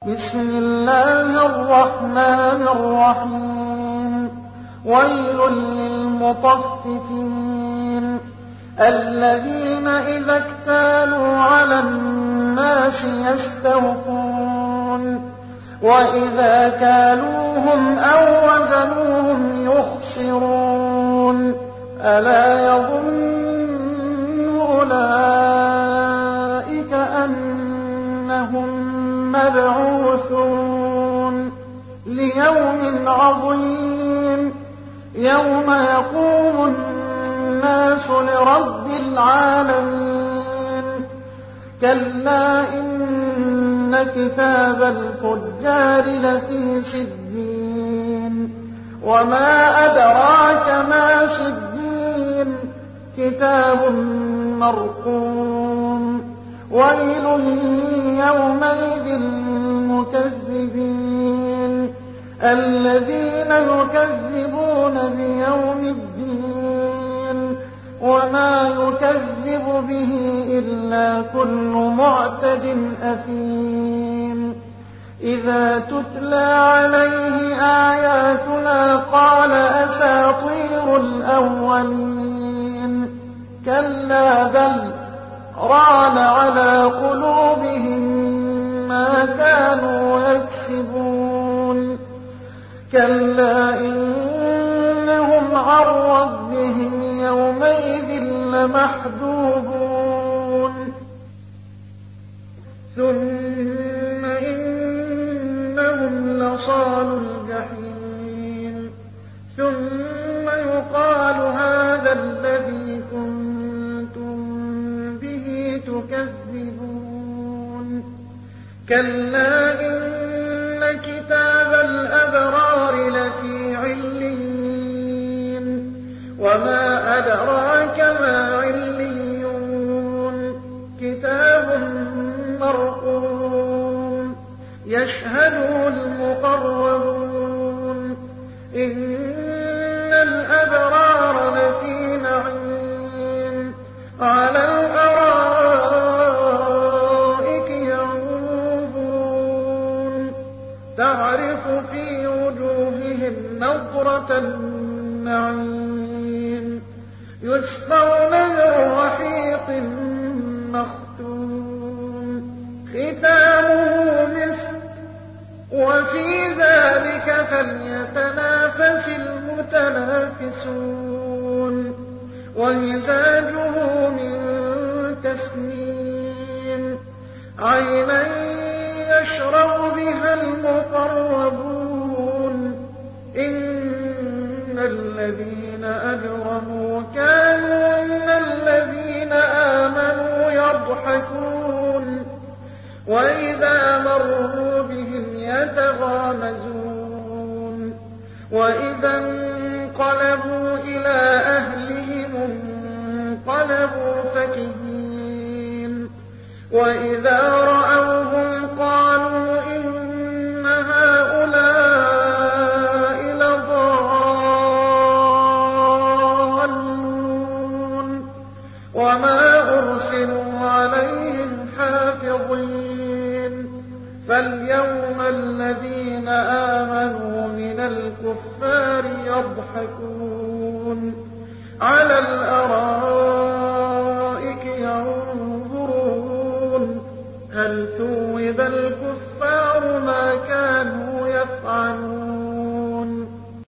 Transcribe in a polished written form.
بسم الله الرحمن الرحيم ويل للمطففين الذين إذا اكتالوا على الناس يستوفون وإذا كالوهم أو وزنوهم يخسرون ألا يظن أولئك أنهم مبعوثون ليوم عظيم يوم يقوم الناس لرب العالمين كلا إن كتاب الفجار لفي سجين وما أدراك ما سجين كتاب مرقوم ويل يومئذ للمكذبين الذين يكذبون بيوم الدين وما يكذب به إلا كل معتد أثيم إذا تتلى عليه آياتنا قال أساطير الأولين كلا بل ران على قلوبهم ما كانوا يكسبون كلا إنهم عن ربهم يومئذ لمحجوبون ثم إنهم لصالوا الجحيم ثم يقال هذا الذي كنتم به تكذبون كلا إن كتاب الأبرار لفي عليين وما أدراك ما عليون كتاب مرقوم يشهده المقربون إن الأبرار لفي نعيم على الأرائك ينظرون تعرف في وجوههم نضرة النعيم يسقون من رحيق مختوم ختامه مسك وفي ذلك فليتنافس المتنافسون ومزاجه من تسنيم عينا يشرب بها المقربون إن الذين أجرموا كانوا من الذين آمنوا يضحكون وإذا مروا بهم يتغامزون وإذا انقلبوا إلى أهلهم انقلبوا فكهين وإذا رأوهم قالوا إن هؤلاء لضالون وما أرسلوا عليهم حافظين فاليوم الذين آمنوا من الكفار يضحكون على الأرائك ينظرون هل ثوب الكفار